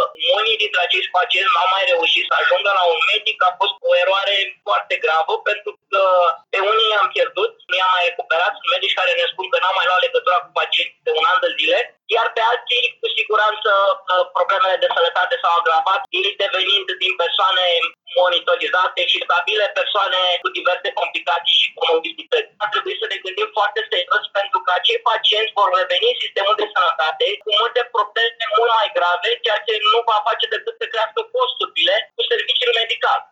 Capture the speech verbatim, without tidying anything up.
unii dintre acești pacienți n-au mai reușit să ajungă la un medic. A fost o eroare foarte gravă pentru că pe unii i-am pierdut, nu i-am mai recuperat. Sunt medici care ne spun că n-au mai luat legătura cu pacienți de un an de zile, iar pe alții, cu siguranță, problemele de sănătate s-au agravat, ei devenind din persoane monitorizate și stabile, persoane cu diverse complicații și comorbidități. Ar trebui să ne gândim foarte serios pentru că acei pacienți vor reveni în sistemul de sănătate cu multe probleme mult mai grave, ceea ce nu va face decât să crească costurile cu serviciul medical.